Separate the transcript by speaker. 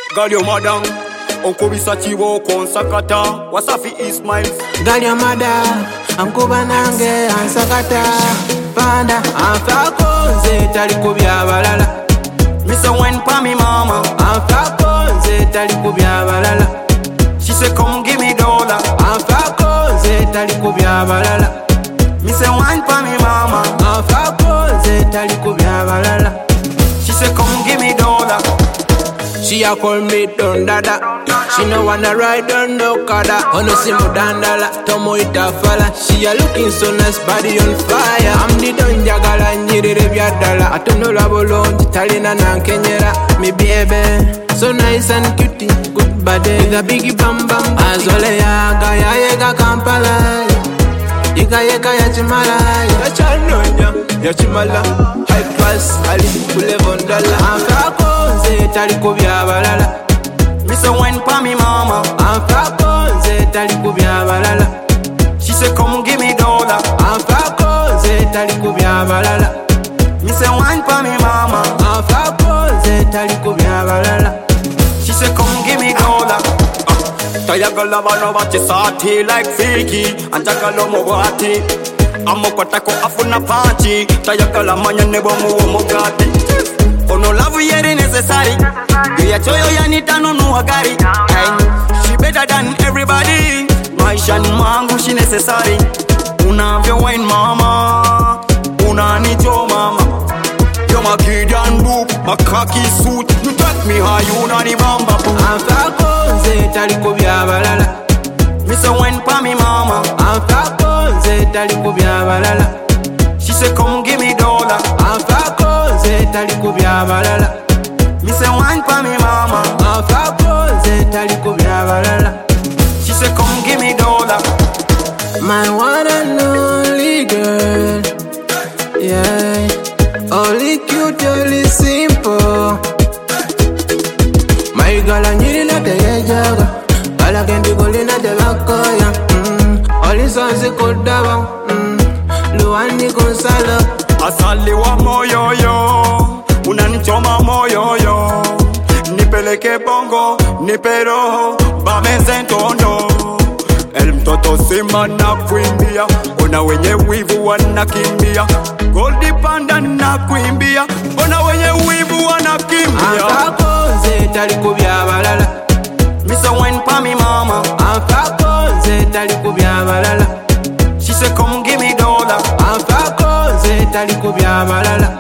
Speaker 1: Galio madam, Uncle Bisachiwo Konsakata, Wasafi Ismail.
Speaker 2: Galio madam, Uncle Banange, Ansakata, Panda, Anfako, Talikubia Balala.
Speaker 1: Mr. Wine pa me mama,
Speaker 2: Anfako, Talikubia Balala.
Speaker 1: She said come give me dollar,
Speaker 2: Anfako, Talikubia Balala.
Speaker 1: Mr. Wine pa me mama,
Speaker 2: Anfako, Talikubia Balala.
Speaker 1: She said come give me dollar.
Speaker 2: She a call me Don Dada. She no wanna ride on no kada. Ono simu dandala, tomo itafala. She a looking so nice, body on fire. I'm the Don Jagala, nyiri biadala. Atono la bolonji, talina na kenyera. Me baby, so nice and cutie, good body. With a biggie bam bam. Azole ya gaya yega Kampala. Yega yega ya chimala. Ya chanonya, ya chimala. High class, ali $11. Anfako. Talikubia balala.
Speaker 1: Mr. Wine pa me mama,
Speaker 2: Anfako, Talikubia balala.
Speaker 1: She said come give me dollar,
Speaker 2: Anfako, Talikubia balala.
Speaker 1: Mr. Wine pa me mama,
Speaker 2: Anfako, Talikubia balala.
Speaker 1: She said come give me dollar. Tayagala balova chisati like Fiki, Anjagalo Mogati. Amokotako afuna panchi, Tayagala manya nebo muomogati. Ono love yeri necessary. Yuya choyo yanita nunu gari. She better than everybody. Maisha ni mwangu she necessary. Unavyo wine mama, unanicho mama. You're my kid and book, my khaki suit. You take me high, you nani bamba.
Speaker 2: Anfako, Talikubia balala.
Speaker 1: Mr. Wine pa me mama,
Speaker 2: Anfako, Talikubia balala.
Speaker 1: She said come give me dollar,
Speaker 2: Anfako, Talikubia balala.
Speaker 1: Mr. Wine pa me mama,
Speaker 2: Anfako, Talikubia balala.
Speaker 1: She said come give me dollar.
Speaker 2: My one and only girl, yeah. Only cute, only simple. My girl, I need it at the edge of all I can do, golden at the back, yeah. All these songs they could have, Luani Gonzalo.
Speaker 1: Asali wa moyo yo, unanichoma moyo yo. Nipeleke bongo, nipe roho, bameze ntondo. El mtoto simba na kuimbia, ona wenye wivu wanakimbia. Goldi panda na kuimbia, ona wenye wivu wanakimbia.
Speaker 2: Anfako, Talikubia balala.
Speaker 1: Mr. Wine pa me mama,
Speaker 2: Anfako, Talikubia balala.
Speaker 1: She said come give me dollar,
Speaker 2: Anfako, Talikubia balala.